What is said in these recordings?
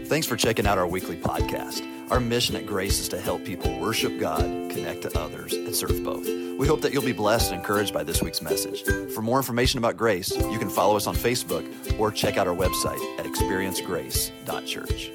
Thanks for checking out our weekly podcast. Our mission at Grace is to help people worship God, connect to others, and serve both. We hope that you'll be blessed and encouraged by this week's message. For more information about Grace, you can follow us on Facebook or check out our website at experiencegrace.church.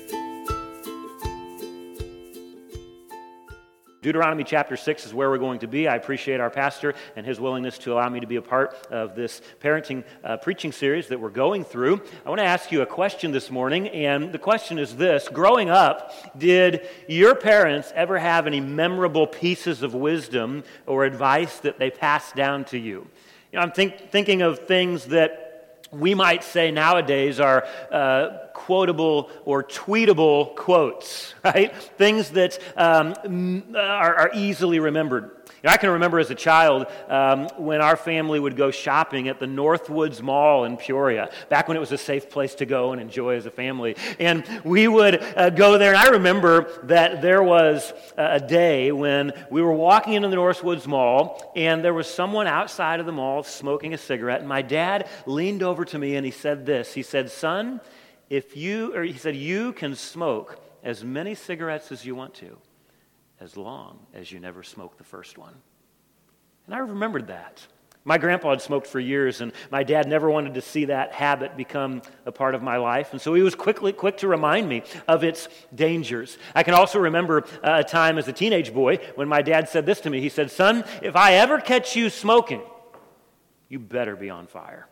Deuteronomy chapter 6 is where we're going to be. I appreciate our pastor and his willingness to allow me to be a part of this parenting preaching series that we're going through. I want to ask you a question this morning, and the question is this. Growing up, did your parents ever have any memorable pieces of wisdom or advice that they passed down to you? You know, I'm thinking of things that we might say nowadays are quotable or tweetable quotes, right? Things that are easily remembered. You know, I can remember as a child when our family would go shopping at the Northwoods Mall in Peoria, back when it was a safe place to go and enjoy as a family. And we would go there, and I remember that there was a day when we were walking into the Northwoods Mall, and there was someone outside of the mall smoking a cigarette, and my dad leaned over to me and he said this. He said, "Son, you can smoke as many cigarettes as you want to, as long as you never smoke the first one." And I remembered that. My grandpa had smoked for years, and my dad never wanted to see that habit become a part of my life. And so he was quick to remind me of its dangers. I can also remember a time as a teenage boy when my dad said this to me. He said, "Son, if I ever catch you smoking, you better be on fire."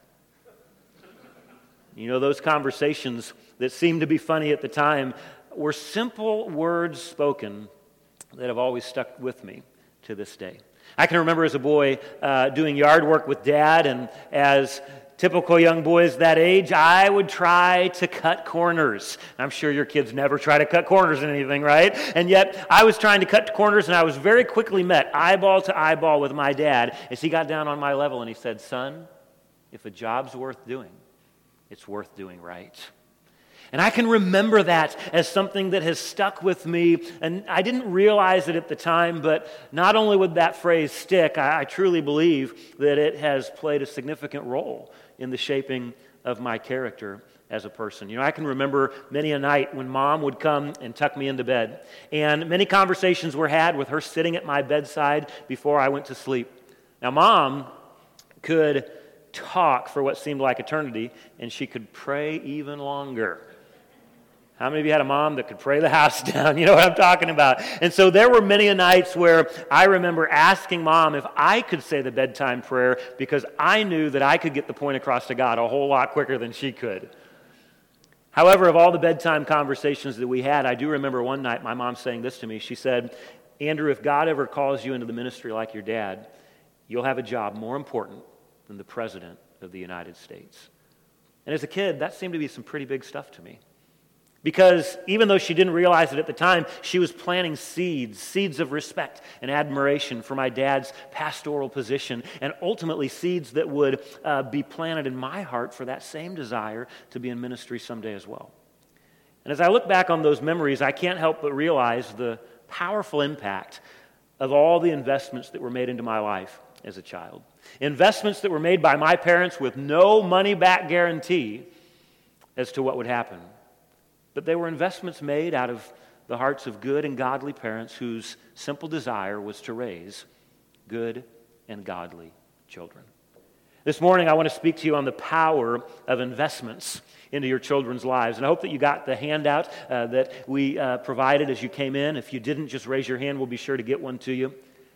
You know, those conversations that seemed to be funny at the time were simple words spoken that have always stuck with me to this day. I can remember as a boy doing yard work with Dad, and as typical young boys that age, I would try to cut corners. I'm sure your kids never try to cut corners in anything, right? And yet I was trying to cut corners, and I was very quickly met eyeball to eyeball with my dad as he got down on my level and he said, "Son, if a job's worth doing, it's worth doing right." And I can remember that as something that has stuck with me, and I didn't realize it at the time, but not only would that phrase stick, I truly believe that it has played a significant role in the shaping of my character as a person. You know, I can remember many a night when Mom would come and tuck me into bed, and many conversations were had with her sitting at my bedside before I went to sleep. Now, Mom could talk for what seemed like eternity, and she could pray even longer. How many of you had a mom that could pray the house down? You know what I'm talking about. And so there were many a nights where I remember asking Mom if I could say the bedtime prayer because I knew that I could get the point across to God a whole lot quicker than she could. However, of all the bedtime conversations that we had, I do remember one night my mom saying this to me. She said, "Andrew, if God ever calls you into the ministry like your dad, you'll have a job more important than the President of the United States." And as a kid, that seemed to be some pretty big stuff to me. Because even though she didn't realize it at the time, she was planting seeds of respect and admiration for my dad's pastoral position, and ultimately seeds that would be planted in my heart for that same desire to be in ministry someday as well. And as I look back on those memories, I can't help but realize the powerful impact of all the investments that were made into my life as a child. Investments that were made by my parents with no money-back guarantee as to what would happen. But they were investments made out of the hearts of good and godly parents whose simple desire was to raise good and godly children. This morning, I want to speak to you on the power of investments into your children's lives. And I hope that you got the handout that we provided as you came in. If you didn't, just raise your hand. We'll be sure to get one to you.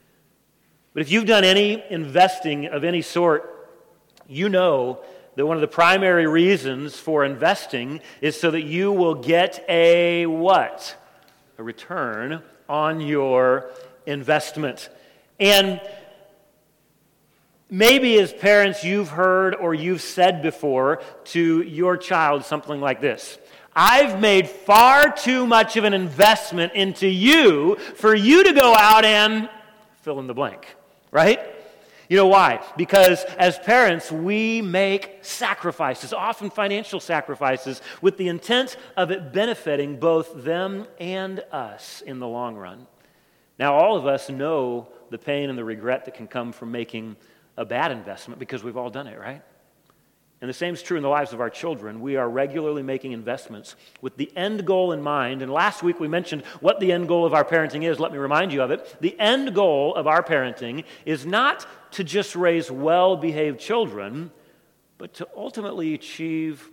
But if you've done any investing of any sort, you know that one of the primary reasons for investing is so that you will get a what? A return on your investment. And maybe as parents you've heard or you've said before to your child something like this: "I've made far too much of an investment into you for you to go out and fill in the blank," right? You know why? Because as parents, we make sacrifices, often financial sacrifices, with the intent of it benefiting both them and us in the long run. Now, all of us know the pain and the regret that can come from making a bad investment because we've all done it, right? And the same is true in the lives of our children. We are regularly making investments with the end goal in mind. And last week we mentioned what the end goal of our parenting is. Let me remind you of it. The end goal of our parenting is not to just raise well-behaved children, but to ultimately achieve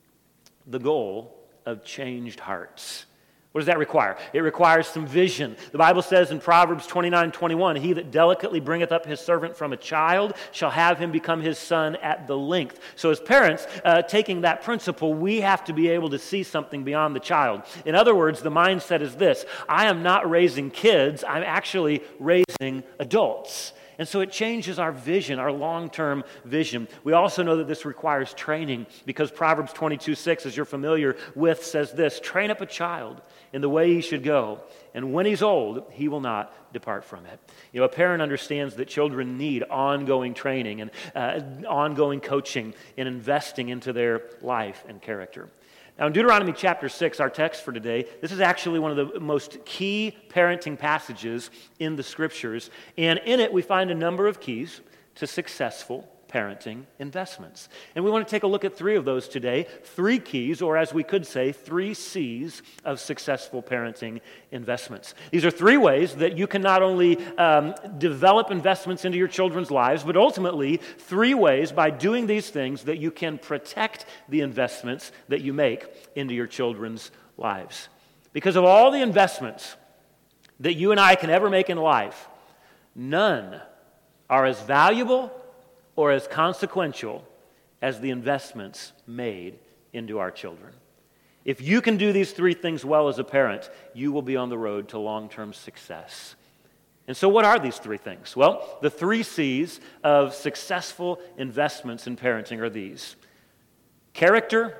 the goal of changed hearts. What does that require? It requires some vision. The Bible says in Proverbs 29:21, "He that delicately bringeth up his servant from a child shall have him become his son at the length." So as parents, taking that principle, we have to be able to see something beyond the child. In other words, the mindset is this: I am not raising kids, I'm actually raising adults. And so it changes our vision, our long-term vision. We also know that this requires training because Proverbs 22:6, as you're familiar with, says this: "Train up a child in the way he should go, and when he's old, he will not depart from it." You know, a parent understands that children need ongoing training and ongoing coaching and investing into their life and character. Now in Deuteronomy chapter 6, our text for today, this is actually one of the most key parenting passages in the Scriptures. And in it we find a number of keys to successful parenting investments. And we want to take a look at three of those today. 3 keys, or as we could say, 3 C's of successful parenting investments. These are 3 ways that you can not only develop investments into your children's lives, but ultimately 3 ways by doing these things that you can protect the investments that you make into your children's lives. Because of all the investments that you and I can ever make in life, none are as valuable or as consequential as the investments made into our children. If you can do these 3 things well as a parent, you will be on the road to long-term success. And so what are these 3 things? Well, the 3 C's of successful investments in parenting are these: character,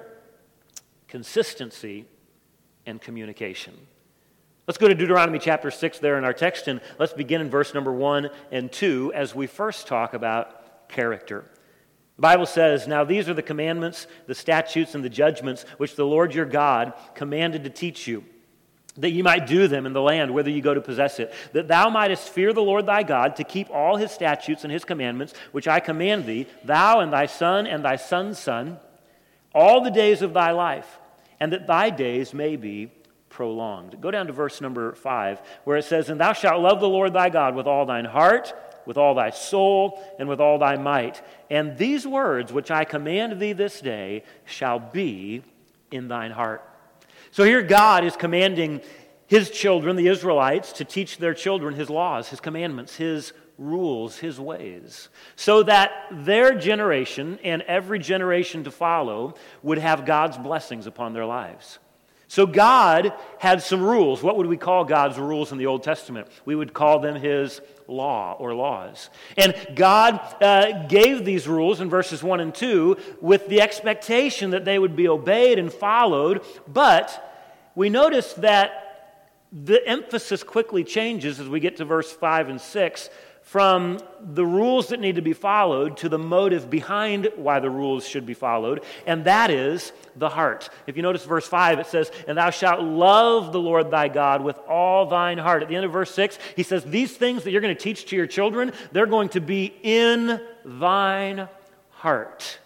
consistency, and communication. Let's go to Deuteronomy chapter 6 there in our text, and let's begin in verse number 1 and 2 as we first talk about character. The Bible says, "Now these are the commandments, the statutes, and the judgments which the Lord your God commanded to teach you, that ye might do them in the land whither ye go to possess it, that thou mightest fear the Lord thy God, to keep all his statutes and his commandments, which I command thee, thou and thy son and thy son's son, all the days of thy life, and that thy days may be prolonged." Go down to verse number 5, where it says, "And thou shalt love the Lord thy God with all thine heart, with all thy soul, and with all thy might. And these words which I command thee this day shall be in thine heart." So here God is commanding his children, the Israelites, to teach their children his laws, his commandments, his rules, his ways, so that their generation and every generation to follow would have God's blessings upon their lives. So God had some rules. What would we call God's rules in the Old Testament? We would call them his law or laws. And God gave these rules in verses 1 and 2 with the expectation that they would be obeyed and followed, but we notice that the emphasis quickly changes as we get to verse 5 and 6 from the rules that need to be followed to the motive behind why the rules should be followed, and that is the heart. If you notice verse 5, it says, "And thou shalt love the Lord thy God with all thine heart." At the end of verse 6, he says, these things that you're going to teach to your children, they're going to be in thine heart.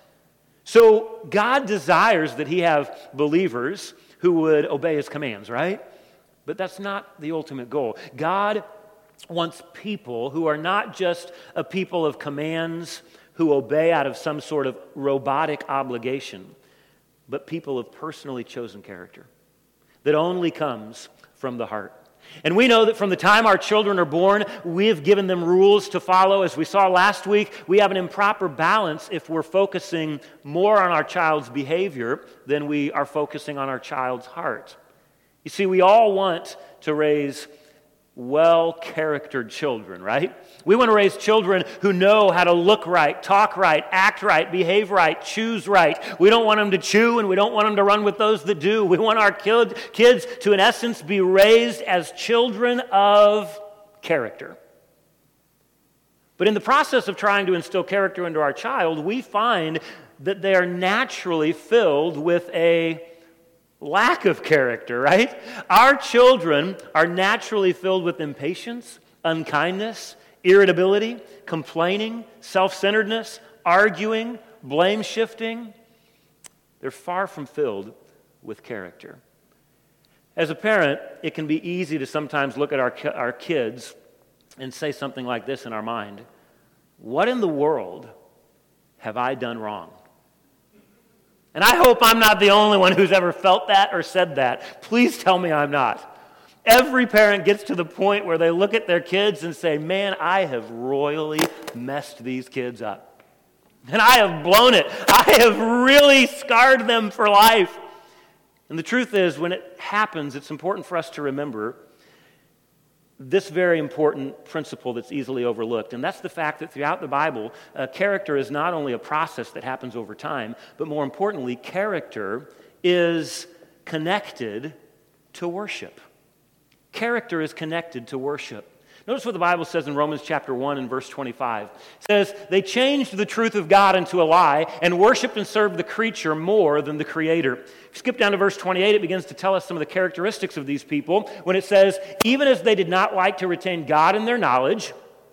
So God desires that he have believers who would obey his commands, right? But that's not the ultimate goal. God wants people who are not just a people of commands who obey out of some sort of robotic obligation, but people of personally chosen character that only comes from the heart. And we know that from the time our children are born, we have given them rules to follow. As we saw last week, we have an improper balance if we're focusing more on our child's behavior than we are focusing on our child's heart. You see, we all want to raise well-charactered children, right? We want to raise children who know how to look right, talk right, act right, behave right, choose right. We don't want them to chew, and we don't want them to run with those that do. We want our kids to, in essence, be raised as children of character. But in the process of trying to instill character into our child, we find that they are naturally filled with a lack of character, right? Our children are naturally filled with impatience, unkindness, irritability, complaining, self-centeredness, arguing, blame-shifting, They're far from filled with character. As a parent, it can be easy to sometimes look at our kids and say something like this in our mind: what in the world have I done wrong? And I hope I'm not the only one who's ever felt that or said that. Please tell me I'm not. Every parent gets to the point where they look at their kids and say, man, I have royally messed these kids up. And I have blown it. I have really scarred them for life. And the truth is, when it happens, it's important for us to remember this very important principle that's easily overlooked, and that's the fact that throughout the Bible, character is not only a process that happens over time, but more importantly, character is connected to worship. Character is connected to worship. Notice what the Bible says in Romans chapter 1 and verse 25. It says, they changed the truth of God into a lie and worshiped and served the creature more than the Creator. If you skip down to verse 28, it begins to tell us some of the characteristics of these people when it says, even as they did not like to retain God in their knowledge,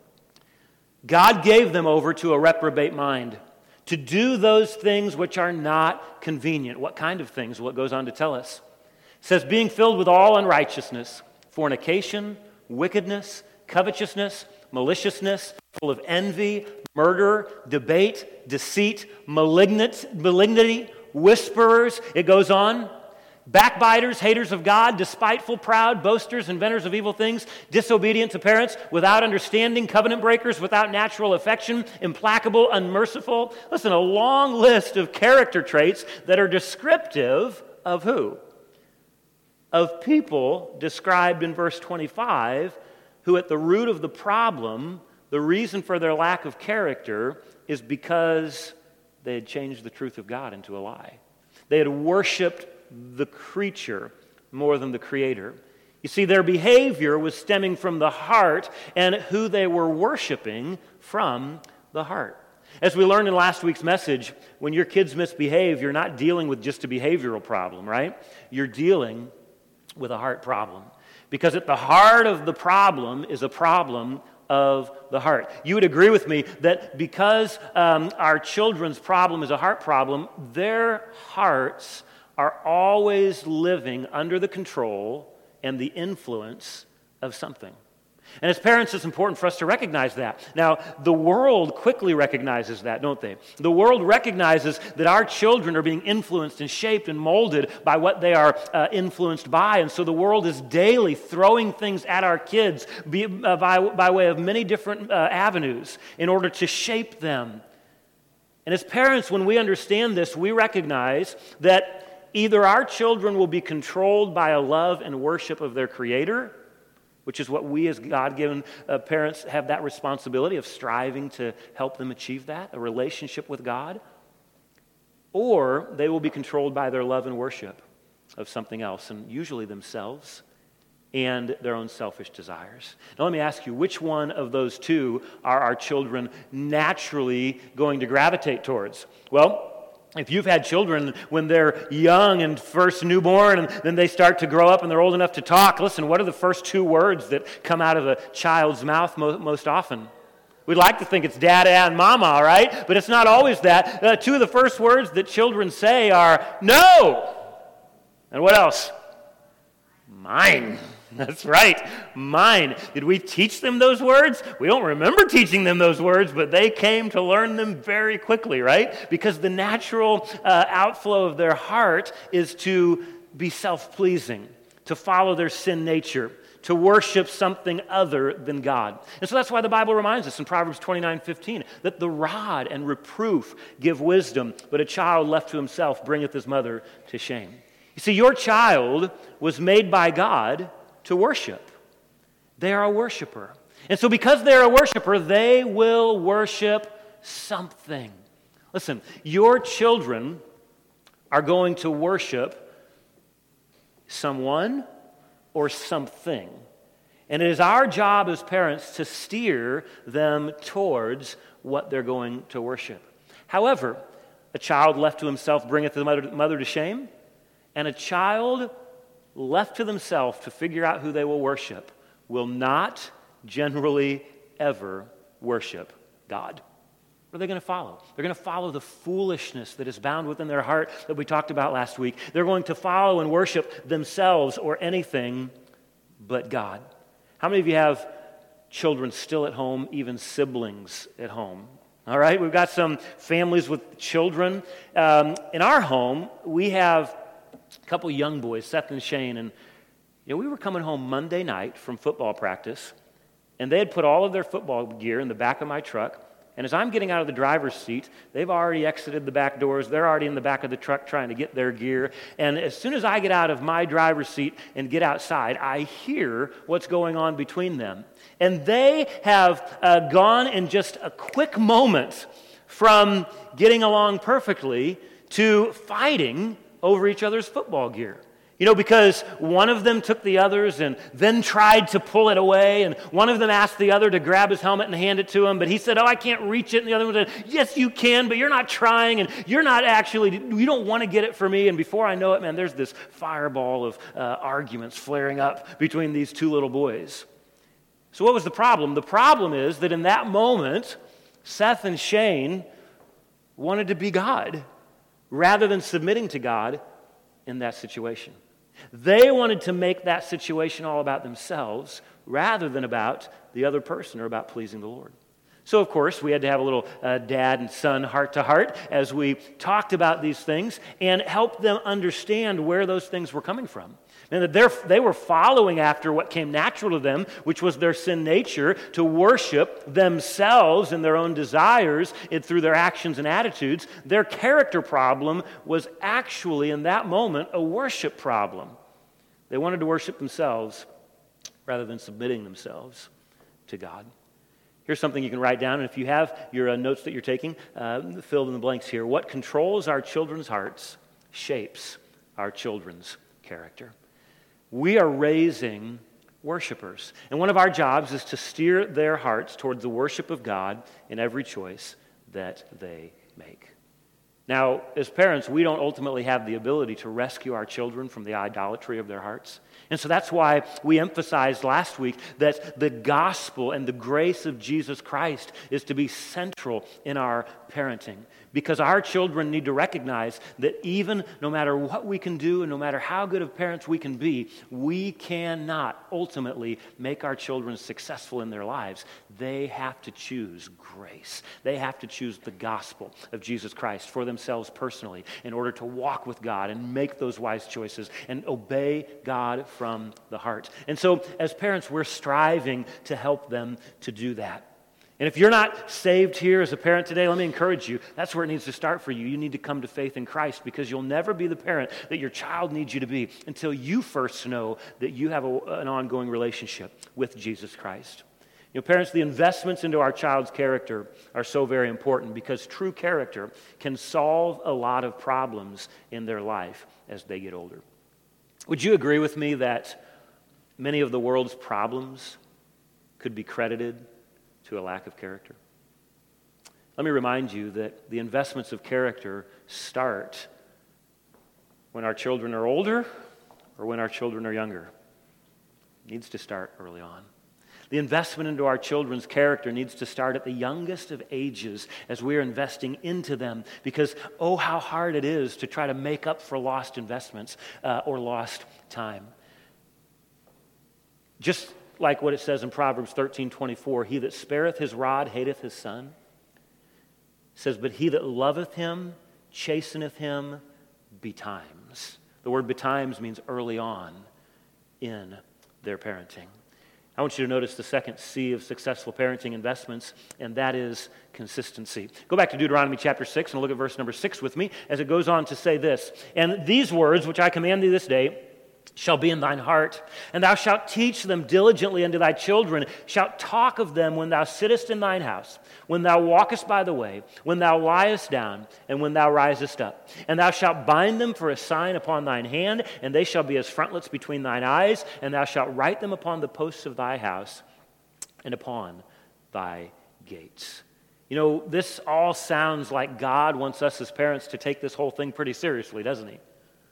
God gave them over to a reprobate mind to do those things which are not convenient. What kind of things? Well, it goes on to tell us. It says, being filled with all unrighteousness, fornication, wickedness, covetousness, maliciousness, full of envy, murder, debate, deceit, malignity, whisperers. It goes on. Backbiters, haters of God, despiteful, proud, boasters, inventors of evil things, disobedient to parents, without understanding, covenant breakers, without natural affection, implacable, unmerciful. Listen, a long list of character traits that are descriptive of who? Of people described in verse 25 who at the root of the problem, the reason for their lack of character is because they had changed the truth of God into a lie. They had worshiped the creature more than the Creator. You see, their behavior was stemming from the heart, and who they were worshiping from the heart. As we learned in last week's message, when your kids misbehave, you're not dealing with just a behavioral problem, right? You're dealing with a heart problem. Because at the heart of the problem is a problem of the heart. You would agree with me that because our children's problem is a heart problem, their hearts are always living under the control and the influence of something. And as parents, it's important for us to recognize that. Now, the world quickly recognizes that, don't they? The world recognizes that our children are being influenced and shaped and molded by what they are influenced by. And so the world is daily throwing things at our kids by way of many different avenues in order to shape them. And as parents, when we understand this, we recognize that either our children will be controlled by a love and worship of their Creator, which is what we as God-given parents have that responsibility of striving to help them achieve that, a relationship with God, or they will be controlled by their love and worship of something else, and usually themselves and their own selfish desires. Now let me ask you, which one of those two are our children naturally going to gravitate towards? Well, if you've had children when they're young and first newborn and then they start to grow up and they're old enough to talk, listen, what are the first two words that come out of a child's mouth most often? We'd like to think it's dada and mama, right? But it's not always that. Two of the first words that children say are no. And what else? Mine. That's right, mine. Did we teach them those words? We don't remember teaching them those words, but they came to learn them very quickly, right? Because the natural outflow of their heart is to be self-pleasing, to follow their sin nature, to worship something other than God. And so that's why the Bible reminds us in Proverbs 29:15 that the rod and reproof give wisdom, but a child left to himself bringeth his mother to shame. You see, your child was made by God to worship. They are a worshiper. And so because they're a worshiper, they will worship something. Listen, your children are going to worship someone or something. And it is our job as parents to steer them towards what they're going to worship. However, a child left to himself bringeth the mother to shame, and a child left to themselves to figure out who they will worship will not generally ever worship God. What are they going to follow? They're going to follow the foolishness that is bound within their heart that we talked about last week. They're going to follow and worship themselves or anything but God. How many of you have children still at home, even siblings at home? All right, we've got some families with children. In our home, we have a couple young boys, Seth and Shane, and we were coming home Monday night from football practice, and they had put all of their football gear in the back of my truck. And as I'm getting out of the driver's seat, they've already exited the back doors. They're already in the back of the truck trying to get their gear. And as soon as I get out of my driver's seat and get outside, I hear what's going on between them. And they have gone in just a quick moment from getting along perfectly to fighting over each other's football gear. Because one of them took the other's and then tried to pull it away, and one of them asked the other to grab his helmet and hand it to him, but he said, I can't reach it, and the other one said, yes, you can, but you're not trying, and you don't want to get it for me, and before I know it, man, there's this fireball of arguments flaring up between these two little boys. So what was the problem? The problem is that in that moment, Seth and Shane wanted to be God rather than submitting to God in that situation. They wanted to make that situation all about themselves rather than about the other person or about pleasing the Lord. So, of course, we had to have a little dad and son heart-to-heart as we talked about these things and helped them understand where those things were coming from. And that they were following after what came natural to them, which was their sin nature, to worship themselves and their own desires through their actions and attitudes. Their character problem was actually, in that moment, a worship problem. They wanted to worship themselves rather than submitting themselves to God. Here's something you can write down, and if you have your notes that you're taking, fill in the blanks here. What controls our children's hearts shapes our children's character. We are raising worshipers, and one of our jobs is to steer their hearts towards the worship of God in every choice that they make. Now, as parents, we don't ultimately have the ability to rescue our children from the idolatry of their hearts. And so that's why we emphasized last week that the gospel and the grace of Jesus Christ is to be central in our parenting. Because our children need to recognize that even no matter what we can do and no matter how good of parents we can be, we cannot ultimately make our children successful in their lives. They have to choose grace. They have to choose the gospel of Jesus Christ for themselves personally in order to walk with God and make those wise choices and obey God from the heart. And so as parents, we're striving to help them to do that. And if you're not saved here as a parent today, let me encourage you, that's where it needs to start for you. You need to come to faith in Christ because you'll never be the parent that your child needs you to be until you first know that you have an ongoing relationship with Jesus Christ. Parents, the investments into our child's character are so very important because true character can solve a lot of problems in their life as they get older. Would you agree with me that many of the world's problems could be credited to a lack of character? Let me remind you that the investments of character start when our children are older or when our children are younger. It needs to start early on. The investment into our children's character needs to start at the youngest of ages as we are investing into them because, oh, how hard it is to try to make up for lost investments or lost time. Just like what it says in Proverbs 13:24, he that spareth his rod hateth his son. It says, but he that loveth him chasteneth him betimes. The word betimes means early on in their parenting. I want you to notice the second C of successful parenting investments, and that is consistency. Go back to Deuteronomy chapter 6 and look at verse number 6 with me as it goes on to say this. And these words, which I command thee this day, shall be in thine heart, and thou shalt teach them diligently unto thy children, shalt talk of them when thou sittest in thine house, when thou walkest by the way, when thou liest down, and when thou risest up. And thou shalt bind them for a sign upon thine hand, and they shall be as frontlets between thine eyes, and thou shalt write them upon the posts of thy house and upon thy gates. This all sounds like God wants us as parents to take this whole thing pretty seriously, doesn't he?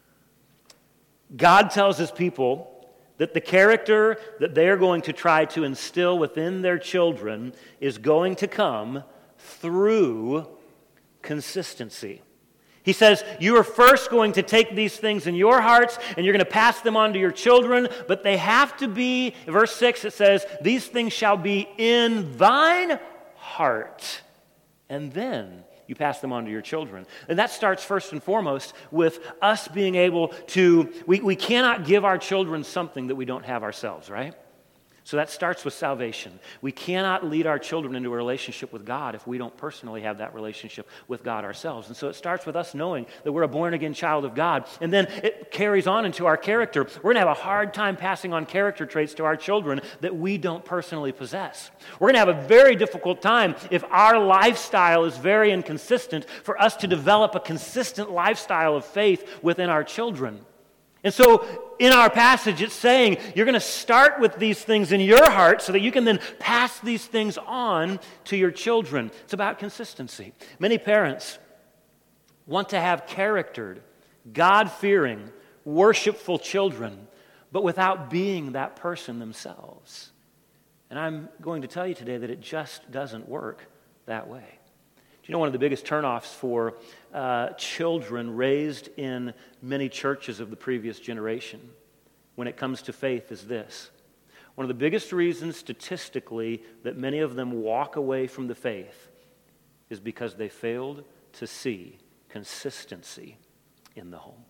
God tells his people that the character that they are going to try to instill within their children is going to come through consistency. He says, you are first going to take these things in your hearts and you're going to pass them on to your children, but they have to be, verse 6 it says, these things shall be in thine heart. And then you pass them on to your children. And that starts first and foremost with us being able to, we cannot give our children something that we don't have ourselves, right? So that starts with salvation. We cannot lead our children into a relationship with God if we don't personally have that relationship with God ourselves. And so it starts with us knowing that we're a born-again child of God. And then it carries on into our character. We're going to have a hard time passing on character traits to our children that we don't personally possess. We're going to have a very difficult time if our lifestyle is very inconsistent for us to develop a consistent lifestyle of faith within our children. And so in our passage, it's saying you're going to start with these things in your heart so that you can then pass these things on to your children. It's about consistency. Many parents want to have charactered, God-fearing, worshipful children, but without being that person themselves. And I'm going to tell you today that it just doesn't work that way. Do you know one of the biggest turnoffs for children raised in many churches of the previous generation when it comes to faith is this? One of the biggest reasons statistically that many of them walk away from the faith is because they failed to see consistency in the home.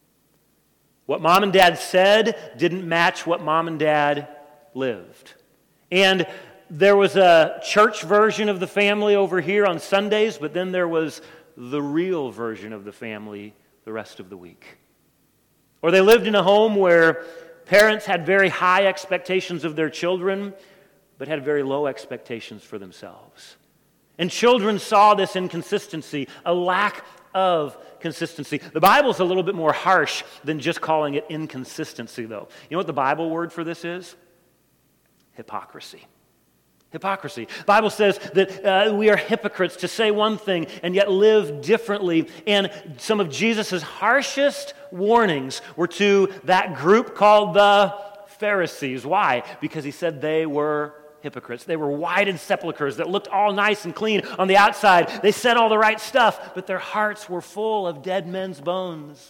What mom and dad said didn't match what mom and dad lived. And there was a church version of the family over here on Sundays, but then there was the real version of the family the rest of the week. Or they lived in a home where parents had very high expectations of their children, but had very low expectations for themselves. And children saw this inconsistency, a lack of consistency. The Bible's a little bit more harsh than just calling it inconsistency, though. You know what the Bible word for this is? Hypocrisy. Hypocrisy. The Bible says that we are hypocrites to say one thing and yet live differently. And some of Jesus' harshest warnings were to that group called the Pharisees. Why? Because he said they were hypocrites. They were whited sepulchres that looked all nice and clean on the outside. They said all the right stuff, but their hearts were full of dead men's bones.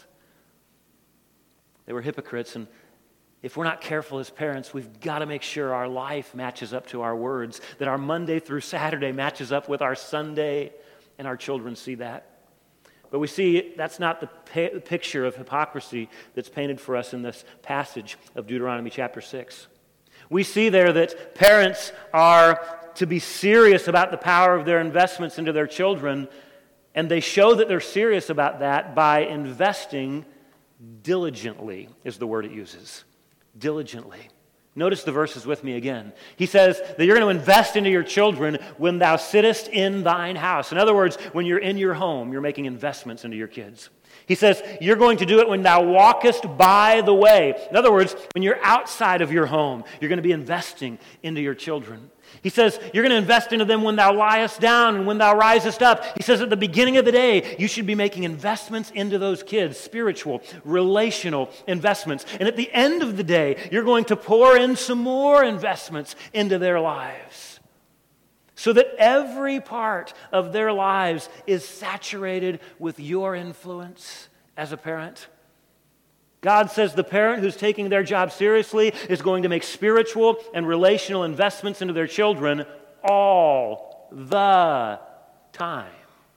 They were hypocrites, and if we're not careful as parents, we've got to make sure our life matches up to our words, that our Monday through Saturday matches up with our Sunday, and our children see that. But we see that's not the picture of hypocrisy that's painted for us in this passage of Deuteronomy chapter 6. We see there that parents are to be serious about the power of their investments into their children, and they show that they're serious about that by investing diligently, is the word it uses. Diligently. Notice the verses with me again. He says that you're going to invest into your children when thou sittest in thine house. In other words, when you're in your home, you're making investments into your kids. He says you're going to do it when thou walkest by the way. In other words, when you're outside of your home, you're going to be investing into your children. He says you're going to invest into them when thou liest down and when thou risest up. He says at the beginning of the day, you should be making investments into those kids, spiritual, relational investments. And at the end of the day, you're going to pour in some more investments into their lives so that every part of their lives is saturated with your influence as a parent. God says the parent who's taking their job seriously is going to make spiritual and relational investments into their children all the time.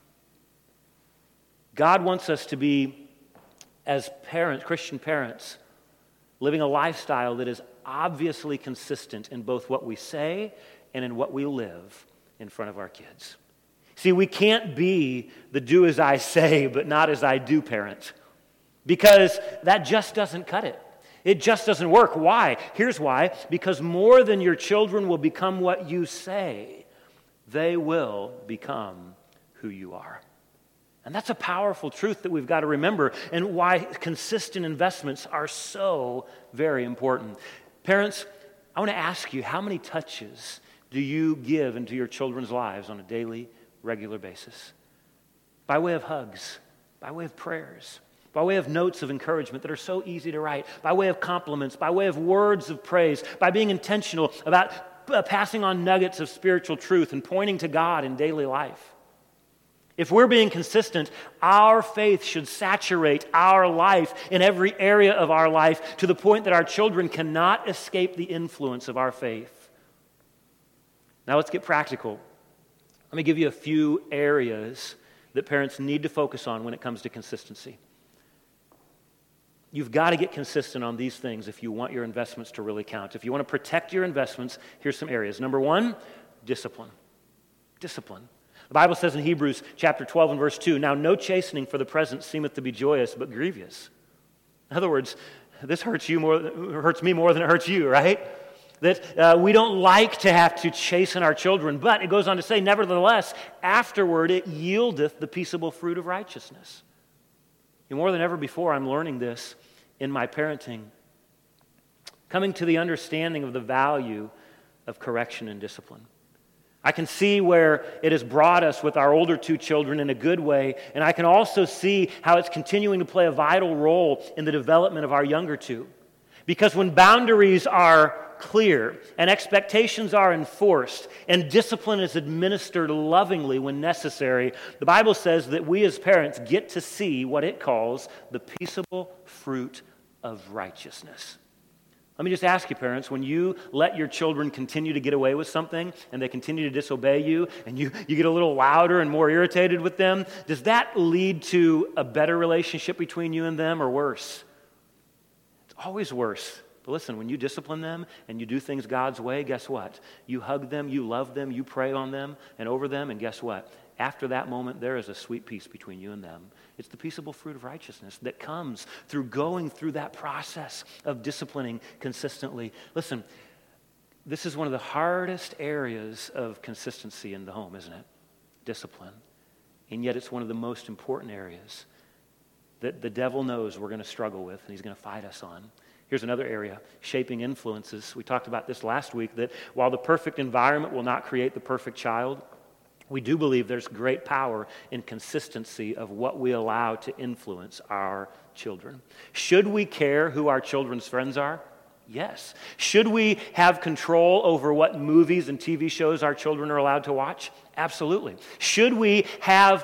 God wants us to be, as parents, Christian parents, living a lifestyle that is obviously consistent in both what we say and in what we live in front of our kids. See, we can't be the do as I say but not as I do parent. Because that just doesn't cut it. It just doesn't work. Why? Here's why. Because more than your children will become what you say, they will become who you are. And that's a powerful truth that we've got to remember, and why consistent investments are so very important. Parents, I want to ask you, how many touches do you give into your children's lives on a daily, regular basis? By way of hugs, by way of prayers, by way of notes of encouragement that are so easy to write, by way of compliments, by way of words of praise, by being intentional about passing on nuggets of spiritual truth and pointing to God in daily life. If we're being consistent, our faith should saturate our life in every area of our life to the point that our children cannot escape the influence of our faith. Now let's get practical. Let me give you a few areas that parents need to focus on when it comes to consistency. You've got to get consistent on these things if you want your investments to really count. If you want to protect your investments, here's some areas. Number one, discipline. Discipline. The Bible says in Hebrews chapter 12 and verse 2, "Now no chastening for the present seemeth to be joyous, but grievous." In other words, this hurts me more than it hurts you, right? That we don't like to have to chasten our children, but it goes on to say, "Nevertheless, afterward it yieldeth the peaceable fruit of righteousness." And more than ever before, I'm learning this in my parenting, coming to the understanding of the value of correction and discipline. I can see where it has brought us with our older two children in a good way, and I can also see how it's continuing to play a vital role in the development of our younger two. Because when boundaries are clear and expectations are enforced and discipline is administered lovingly when necessary, the Bible says that we as parents get to see what it calls the peaceable fruit of righteousness. Let me just ask you, parents, when you let your children continue to get away with something and they continue to disobey you and you get a little louder and more irritated with them, does that lead to a better relationship between you and them or worse? It's always worse. But listen, when you discipline them and you do things God's way, guess what? You hug them, you love them, you pray on them and over them, and guess what? After that moment, there is a sweet peace between you and them. It's the peaceable fruit of righteousness that comes through going through that process of disciplining consistently. Listen, this is one of the hardest areas of consistency in the home, isn't it? Discipline. And yet it's one of the most important areas that the devil knows we're going to struggle with and he's going to fight us on. Here's another area, shaping influences. We talked about this last week, that while the perfect environment will not create the perfect child, we do believe there's great power in consistency of what we allow to influence our children. Should we care who our children's friends are? Yes. Should we have control over what movies and TV shows our children are allowed to watch? Absolutely. Should we have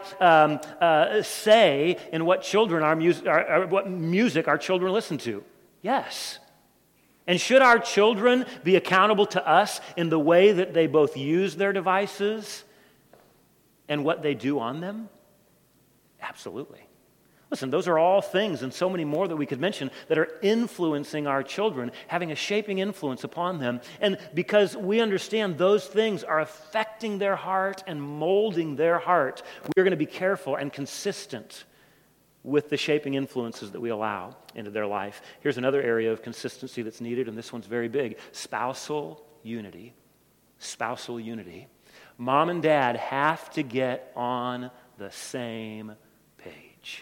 say in what what music our children listen to? Yes. And should our children be accountable to us in the way that they both use their devices and what they do on them? Absolutely. Listen, those are all things and so many more that we could mention that are influencing our children, having a shaping influence upon them. And because we understand those things are affecting their heart and molding their heart, we're going to be careful and consistent with the shaping influences that we allow into their life. Here's another area of consistency that's needed, and this one's very big. Spousal unity. Spousal unity. Mom and dad have to get on the same page.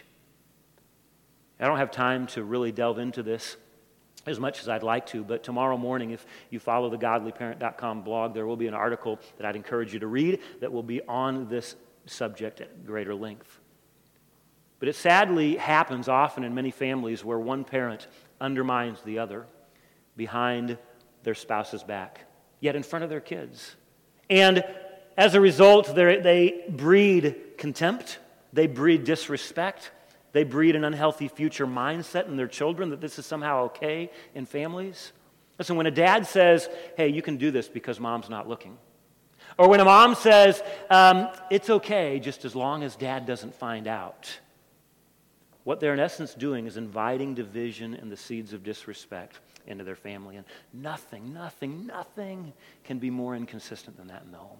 I don't have time to really delve into this as much as I'd like to, but tomorrow morning, if you follow the godlyparent.com blog, there will be an article that I'd encourage you to read that will be on this subject at greater length. But it sadly happens often in many families where one parent undermines the other behind their spouse's back, yet in front of their kids. And as a result, they breed contempt, they breed disrespect, they breed an unhealthy future mindset in their children that this is somehow okay in families. Listen, when a dad says, "Hey, you can do this because mom's not looking," or when a mom says, "It's okay just as long as dad doesn't find out," what they're in essence doing is inviting division and the seeds of disrespect into their family. And nothing can be more inconsistent than that in the home.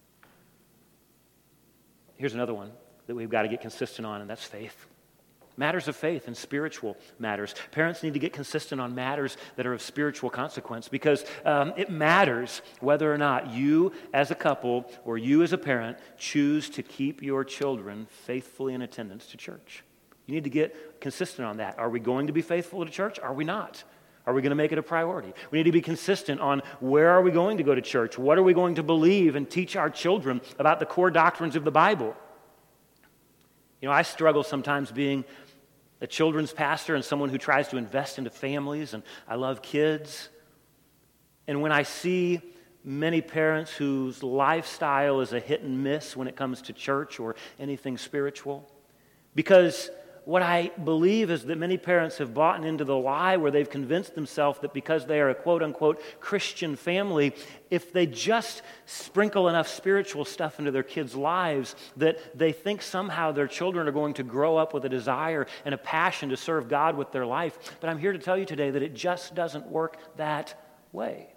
Here's another one that we've got to get consistent on, and that's faith. Matters of faith and spiritual matters. Parents need to get consistent on matters that are of spiritual consequence because it matters whether or not you as a couple or you as a parent choose to keep your children faithfully in attendance to church. You need to get consistent on that. Are we going to be faithful to church? Are we not? Are we going to make it a priority? We need to be consistent on where are we going to go to church? What are we going to believe and teach our children about the core doctrines of the Bible? You know, I struggle sometimes being a children's pastor and someone who tries to invest into families, and I love kids. And when I see many parents whose lifestyle is a hit and miss when it comes to church or anything spiritual. Because what I believe is that many parents have bought into the lie where they've convinced themselves that because they are a quote-unquote Christian family, if they just sprinkle enough spiritual stuff into their kids' lives, that they think somehow their children are going to grow up with a desire and a passion to serve God with their life. But I'm here to tell you today that it just doesn't work that way.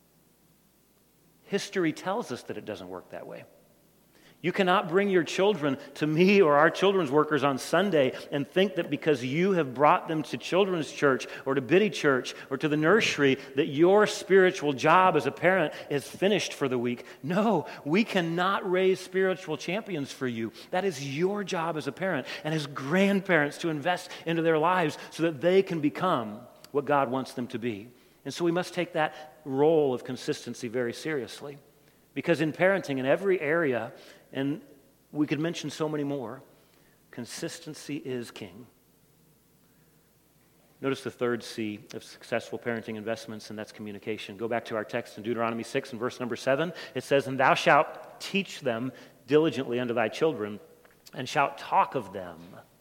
History tells us that it doesn't work that way. You cannot bring your children to me or our children's workers on Sunday and think that because you have brought them to children's church or to Biddy Church or to the nursery that your spiritual job as a parent is finished for the week. No, we cannot raise spiritual champions for you. That is your job as a parent and as grandparents to invest into their lives so that they can become what God wants them to be. And so we must take that role of consistency very seriously. Because in parenting, in every area, and we could mention so many more, consistency is king. Notice the third C of successful parenting investments, and that's communication. Go back to our text in Deuteronomy 6 and verse number 7. It says, "And thou shalt teach them diligently unto thy children, and shalt talk of them."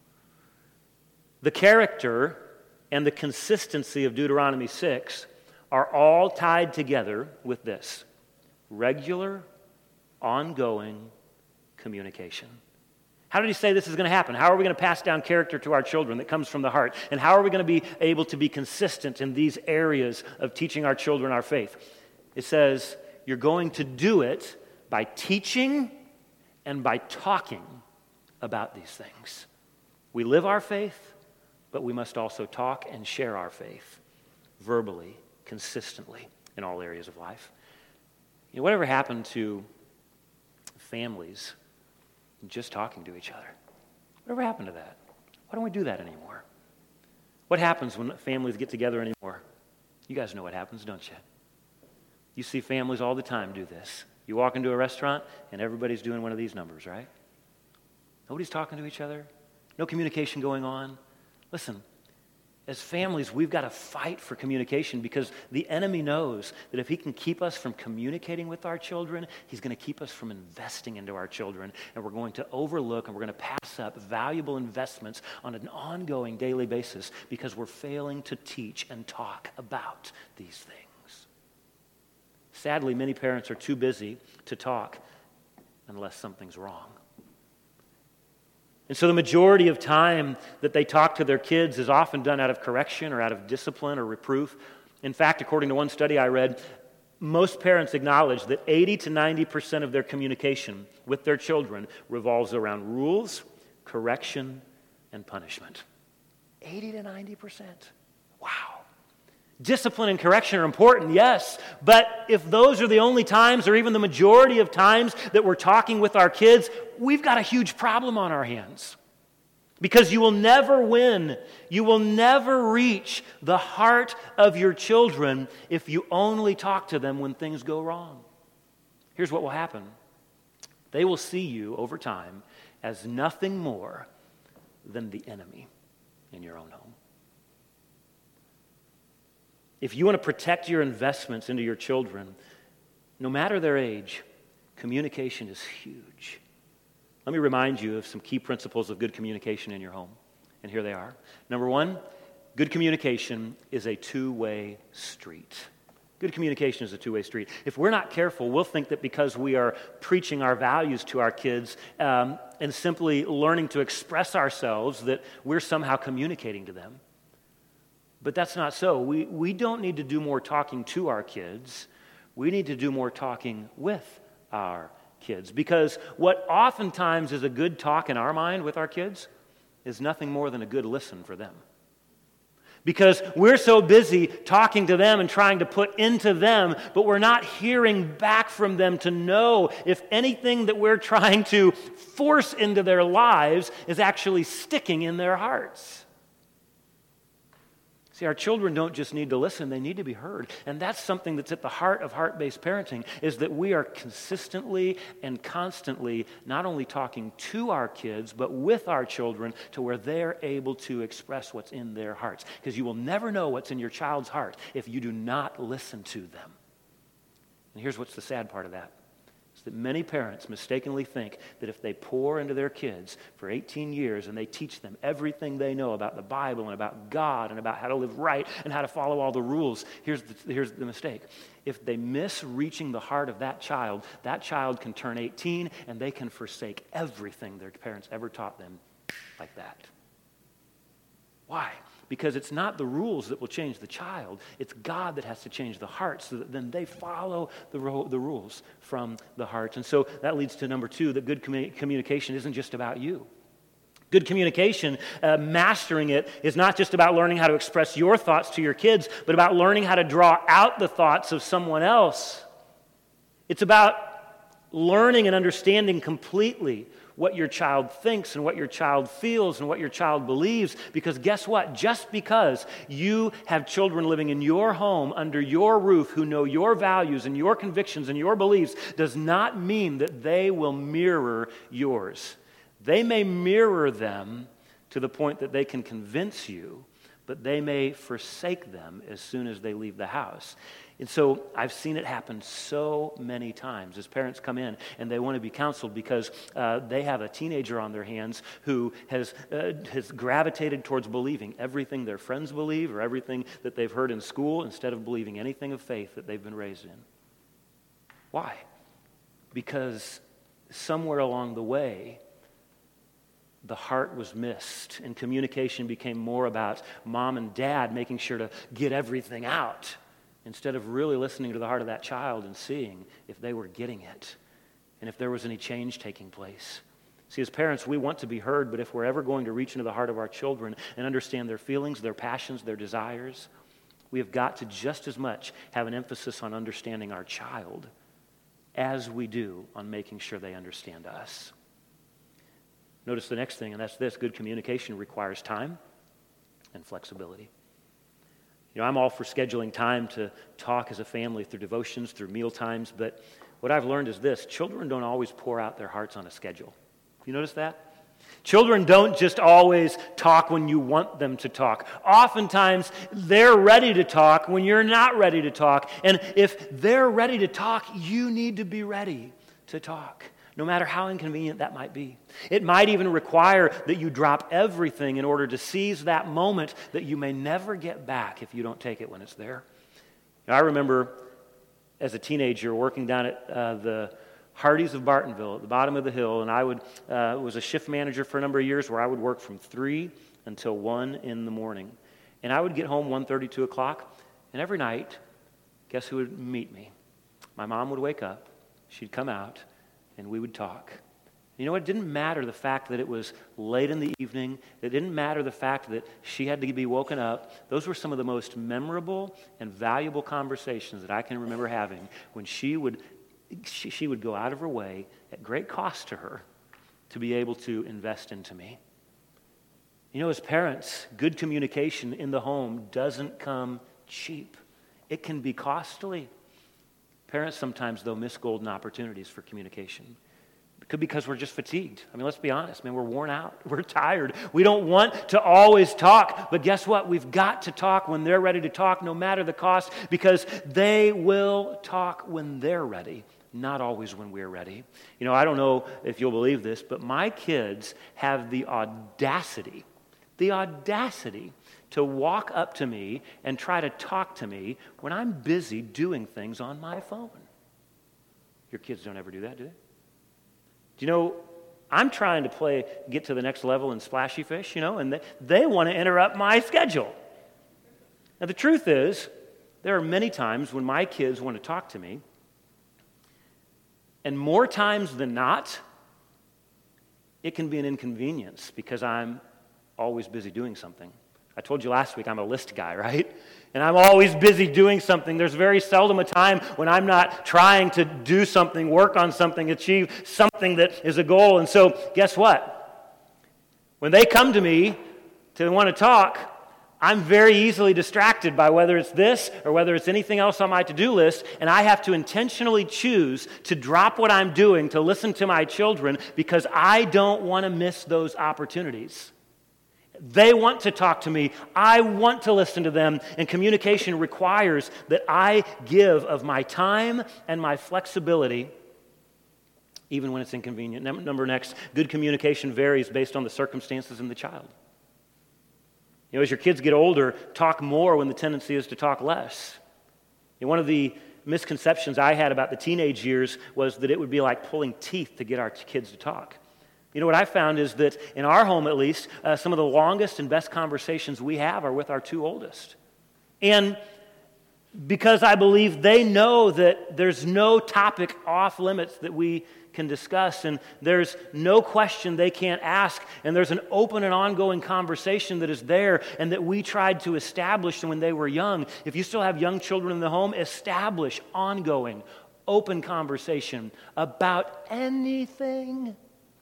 The character and the consistency of Deuteronomy 6 are all tied together with this: regular, ongoing communication. How did he say this is going to happen? How are we going to pass down character to our children that comes from the heart? And how are we going to be able to be consistent in these areas of teaching our children our faith? It says, you're going to do it by teaching and by talking about these things. We live our faith, but we must also talk and share our faith verbally, consistently in all areas of life. You know, whatever happened to families just talking to each other? Whatever happened to that? Why don't we do that anymore? What happens when families get together anymore? You guys know what happens, don't you? You see families all the time do this. You walk into a restaurant and everybody's doing one of these numbers, right? Nobody's talking to each other. No communication going on. Listen, as families, we've got to fight for communication because the enemy knows that if he can keep us from communicating with our children, he's going to keep us from investing into our children, and we're going to overlook and we're going to pass up valuable investments on an ongoing daily basis because we're failing to teach and talk about these things. Sadly, many parents are too busy to talk unless something's wrong. And so the majority of time that they talk to their kids is often done out of correction or out of discipline or reproof. In fact, according to one study I read, most parents acknowledge that 80 to 90% of their communication with their children revolves around rules, correction, and punishment. 80 to 90%. Wow. Discipline and correction are important, yes, but if those are the only times or even the majority of times that we're talking with our kids, we've got a huge problem on our hands. Because you will never win, you will never reach the heart of your children if you only talk to them when things go wrong. Here's what will happen. They will see you over time as nothing more than the enemy in your own home. If you want to protect your investments into your children, no matter their age, communication is huge. Let me remind you of some key principles of good communication in your home. And here they are. Number one, good communication is a two-way street. Good communication is a two-way street. If we're not careful, we'll think that because we are preaching our values to our kids and simply learning to express ourselves that we're somehow communicating to them. But that's not so. We don't need to do more talking to our kids. We need to do more talking with our kids. Because what oftentimes is a good talk in our mind with our kids is nothing more than a good listen for them. Because we're so busy talking to them and trying to put into them, but we're not hearing back from them to know if anything that we're trying to force into their lives is actually sticking in their hearts. See, our children don't just need to listen, they need to be heard. And that's something that's at the heart of heart-based parenting, is that we are consistently and constantly not only talking to our kids, but with our children to where they're able to express what's in their hearts. Because you will never know what's in your child's heart if you do not listen to them. And here's what's the sad part of that. Is that many parents mistakenly think that if they pour into their kids for 18 years and they teach them everything they know about the Bible and about God and about how to live right and how to follow all the rules, here's the mistake. If they miss reaching the heart of that child can turn 18 and they can forsake everything their parents ever taught them like that. Why? Because it's not the rules that will change the child. It's God that has to change the heart so that then they follow the rules from the heart. And so that leads to number 2, that good communication isn't just about you. Good communication, mastering it, is not just about learning how to express your thoughts to your kids, but about learning how to draw out the thoughts of someone else. It's about learning and understanding completely what your child thinks and what your child feels and what your child believes. Because guess what? Just because you have children living in your home, under your roof, who know your values and your convictions and your beliefs, does not mean that they will mirror yours. They may mirror them to the point that they can convince you, but they may forsake them as soon as they leave the house. And so I've seen it happen so many times as parents come in and they want to be counseled because they have a teenager on their hands who has gravitated towards believing everything their friends believe or everything that they've heard in school instead of believing anything of faith that they've been raised in. Why? Because somewhere along the way, the heart was missed and communication became more about mom and dad making sure to get everything out, instead of really listening to the heart of that child and seeing if they were getting it and if there was any change taking place. See, as parents, we want to be heard, but if we're ever going to reach into the heart of our children and understand their feelings, their passions, their desires, we have got to just as much have an emphasis on understanding our child as we do on making sure they understand us. Notice the next thing, and that's this: good communication requires time and flexibility. You know, I'm all for scheduling time to talk as a family through devotions, through meal times, but what I've learned is this: children don't always pour out their hearts on a schedule. You notice that? Children don't just always talk when you want them to talk. Oftentimes, they're ready to talk when you're not ready to talk. And if they're ready to talk, you need to be ready to talk, no matter how inconvenient that might be. It might even require that you drop everything in order to seize that moment that you may never get back if you don't take it when it's there. Now, I remember as a teenager working down at the Hardee's of Bartonville at the bottom of the hill, and I was a shift manager for a number of years where I would work from 3 until 1 in the morning. And I would get home 1:30, 2 o'clock, and every night, guess who would meet me? My mom would wake up, she'd come out, and we would talk. You know, it didn't matter the fact that it was late in the evening. It didn't matter the fact that she had to be woken up. Those were some of the most memorable and valuable conversations that I can remember having when she would go out of her way at great cost to her to be able to invest into me. You know, as parents, good communication in the home doesn't come cheap. It can be costly. Parents sometimes, though, miss golden opportunities for communication. It could be because we're just fatigued. I mean, let's be honest. We're worn out. We're tired. We don't want to always talk. But guess what? We've got to talk when they're ready to talk, no matter the cost, because they will talk when they're ready, not always when we're ready. You know, I don't know if you'll believe this, but my kids have the audacity to walk up to me and try to talk to me when I'm busy doing things on my phone. Your kids don't ever do that, do they? Do you know, I'm trying to get to the next level in Splashy Fish, you know, and they want to interrupt my schedule. Now, the truth is, there are many times when my kids want to talk to me, and more times than not, it can be an inconvenience because I'm always busy doing something. I told you last week I'm a list guy, right? And I'm always busy doing something. There's very seldom a time when I'm not trying to do something, work on something, achieve something that is a goal. And so guess what? When they come to me to want to talk, I'm very easily distracted by whether it's this or whether it's anything else on my to-do list, and I have to intentionally choose to drop what I'm doing to listen to my children because I don't want to miss those opportunities. They want to talk to me. I want to listen to them. And communication requires that I give of my time and my flexibility, even when it's inconvenient. Number next, good communication varies based on the circumstances and the child. As your kids get older, talk more when the tendency is to talk less. One of the misconceptions I had about the teenage years was that it would be like pulling teeth to get our kids to talk. What I found is that in our home, at least, some of the longest and best conversations we have are with our two oldest. And because I believe they know that there's no topic off limits that we can discuss, and there's no question they can't ask, and there's an open and ongoing conversation that is there and that we tried to establish when they were young. If you still have young children in the home, establish ongoing, open conversation about anything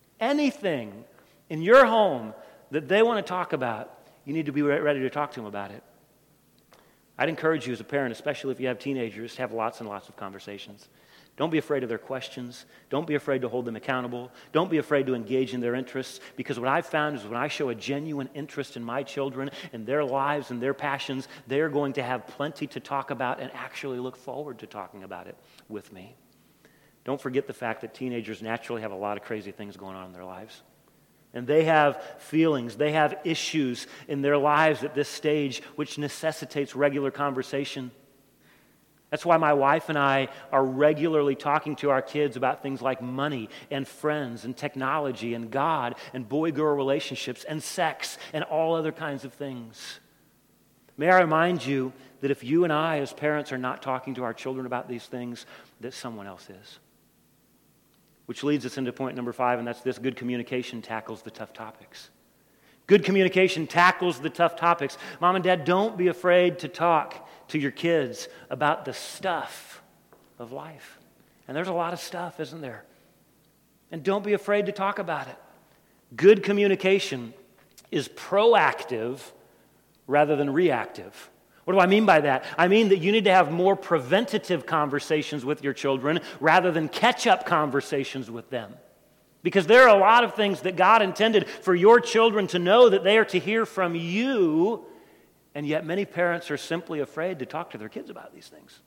in your home that they want to talk about. You need to be ready to talk to them about it. I'd encourage you as a parent, especially if you have teenagers, to have lots and lots of conversations. Don't be afraid of their questions. Don't be afraid to hold them accountable. Don't be afraid to engage in their interests, because what I've found is when I show a genuine interest in my children and their lives and their passions, they're going to have plenty to talk about and actually look forward to talking about it with me. Don't forget the fact that teenagers naturally have a lot of crazy things going on in their lives. And they have feelings, they have issues in their lives at this stage which necessitates regular conversation. That's why my wife and I are regularly talking to our kids about things like money and friends and technology and God and boy-girl relationships and sex and all other kinds of things. May I remind you that if you and I as parents are not talking to our children about these things, that someone else is. Which leads us into point number 5, and that's this: good communication tackles the tough topics. Good communication tackles the tough topics. Mom and Dad, don't be afraid to talk to your kids about the stuff of life. And there's a lot of stuff, isn't there? And don't be afraid to talk about it. Good communication is proactive rather than reactive. What do I mean by that? I mean that you need to have more preventative conversations with your children rather than catch-up conversations with them. Because there are a lot of things that God intended for your children to know that they are to hear from you, and yet many parents are simply afraid to talk to their kids about these things.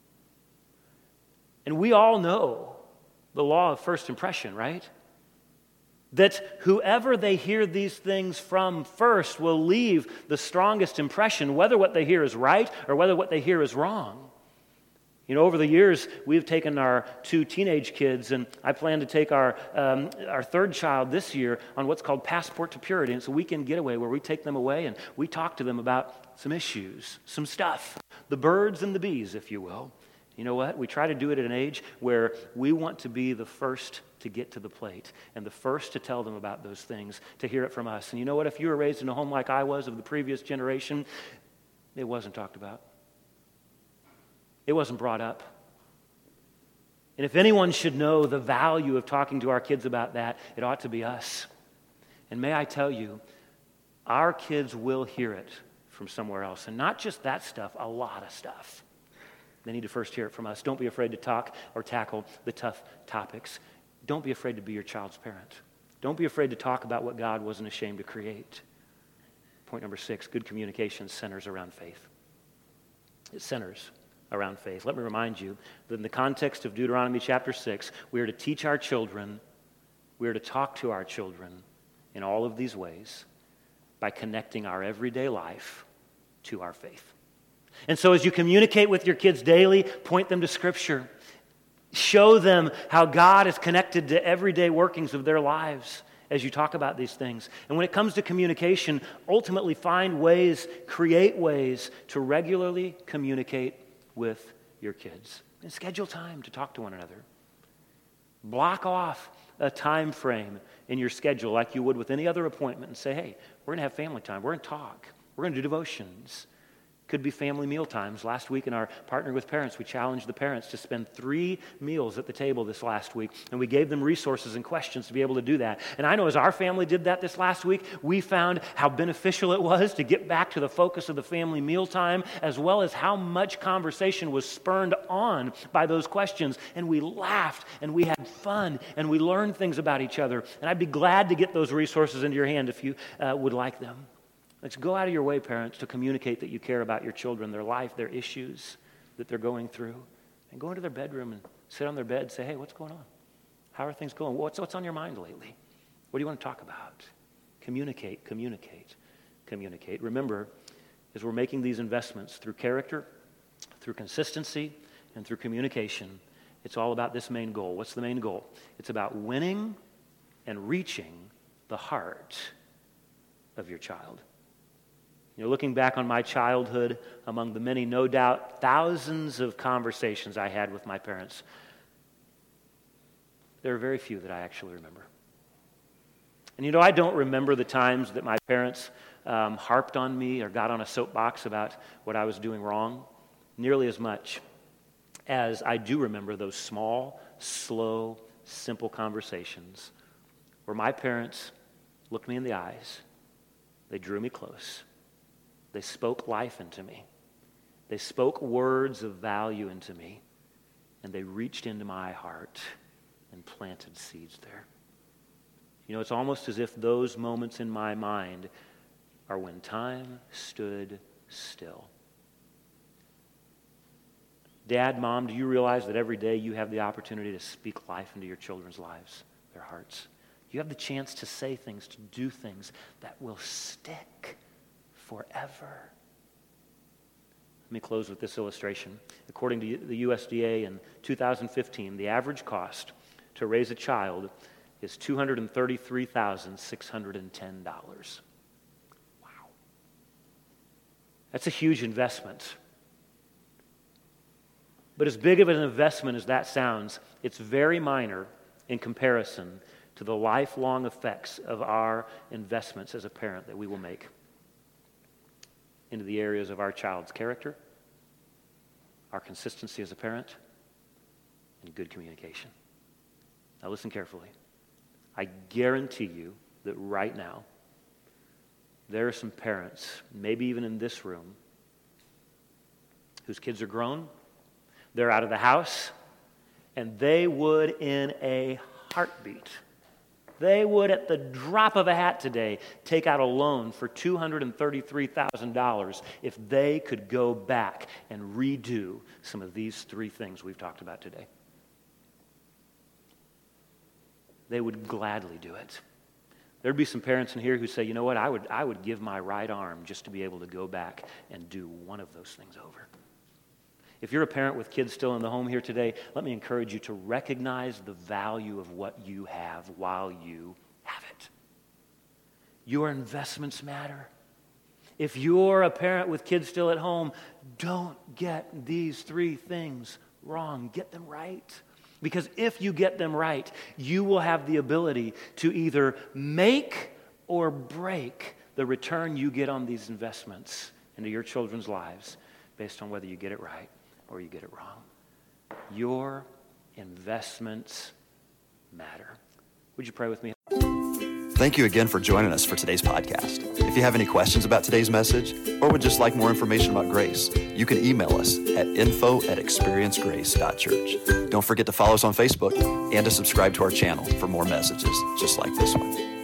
And we all know the law of first impression, right? That whoever they hear these things from first will leave the strongest impression, whether what they hear is right or whether what they hear is wrong. Over the years, we've taken our 2 teenage kids, and I plan to take our 3rd child this year on what's called Passport to Purity. And it's a weekend getaway where we take them away and we talk to them about some issues, some stuff, the birds and the bees, if you will. You know what? We try to do it at an age where we want to be the first to get to the plate and the first to tell them about those things, to hear it from us. And you know what? If you were raised in a home like I was of the previous generation, it wasn't talked about. It wasn't brought up. And if anyone should know the value of talking to our kids about that, it ought to be us. And may I tell you, our kids will hear it from somewhere else. And not just that stuff, a lot of stuff. They need to first hear it from us. Don't be afraid to talk or tackle the tough topics. Don't be afraid to be your child's parent. Don't be afraid to talk about what God wasn't ashamed to create. Point number 6, good communication centers around faith. It centers around faith. Let me remind you that in the context of Deuteronomy chapter 6, we are to teach our children, we are to talk to our children in all of these ways by connecting our everyday life to our faith. And so as you communicate with your kids daily, point them to Scripture. Show them how God is connected to everyday workings of their lives as you talk about these things. And when it comes to communication, ultimately find ways, create ways to regularly communicate with your kids. And schedule time to talk to one another. Block off a time frame in your schedule like you would with any other appointment and say, hey, we're going to have family time. We're going to talk. We're going to do devotions. Could be family meal times. Last week in our Partner with Parents, we challenged the parents to spend 3 meals at the table this last week, and we gave them resources and questions to be able to do that. And I know as our family did that this last week, we found how beneficial it was to get back to the focus of the family meal time, as well as how much conversation was spurred on by those questions. And we laughed, and we had fun, and we learned things about each other. And I'd be glad to get those resources into your hand if you would like them. Let's go out of your way, parents, to communicate that you care about your children, their life, their issues that they're going through. And go into their bedroom and sit on their bed and say, hey, what's going on? How are things going? What's on your mind lately? What do you want to talk about? Communicate, communicate, communicate. Remember, as we're making these investments through character, through consistency, and through communication, it's all about this main goal. What's the main goal? It's about winning and reaching the heart of your child. Looking back on my childhood, among the many, no doubt, thousands of conversations I had with my parents, there are very few that I actually remember. And I don't remember the times that my parents harped on me or got on a soapbox about what I was doing wrong nearly as much as I do remember those small, slow, simple conversations where my parents looked me in the eyes, they drew me close, they spoke life into me, they spoke words of value into me, and they reached into my heart and planted seeds there. It's almost as if those moments in my mind are when time stood still. Dad, Mom, do you realize that every day you have the opportunity to speak life into your children's lives, their hearts? You have the chance to say things, to do things that will stick forever. Let me close with this illustration. According to the USDA in 2015, the average cost to raise a child is $233,610. Wow. That's a huge investment. But as big of an investment as that sounds, it's very minor in comparison to the lifelong effects of our investments as a parent that we will make into the areas of our child's character, our consistency as a parent, and good communication. Now listen carefully. I guarantee you that right now, there are some parents, maybe even in this room, whose kids are grown, they're out of the house, and they would in a heartbeat, they would at the drop of a hat today take out a loan for $233,000 if they could go back and redo some of these three things we've talked about today. They would gladly do it. There'd be some parents in here who say, you know what, I would give my right arm just to be able to go back and do one of those things over. If you're a parent with kids still in the home here today, let me encourage you to recognize the value of what you have while you have it. Your investments matter. If you're a parent with kids still at home, don't get these three things wrong. Get them right. Because if you get them right, you will have the ability to either make or break the return you get on these investments into your children's lives based on whether you get it right or you get it wrong. Your investments matter. Would you pray with me? Thank you again for joining us for today's podcast. If you have any questions about today's message or would just like more information about Grace, you can email us at info@experiencegrace.church. Don't forget to follow us on Facebook and to subscribe to our channel for more messages just like this one.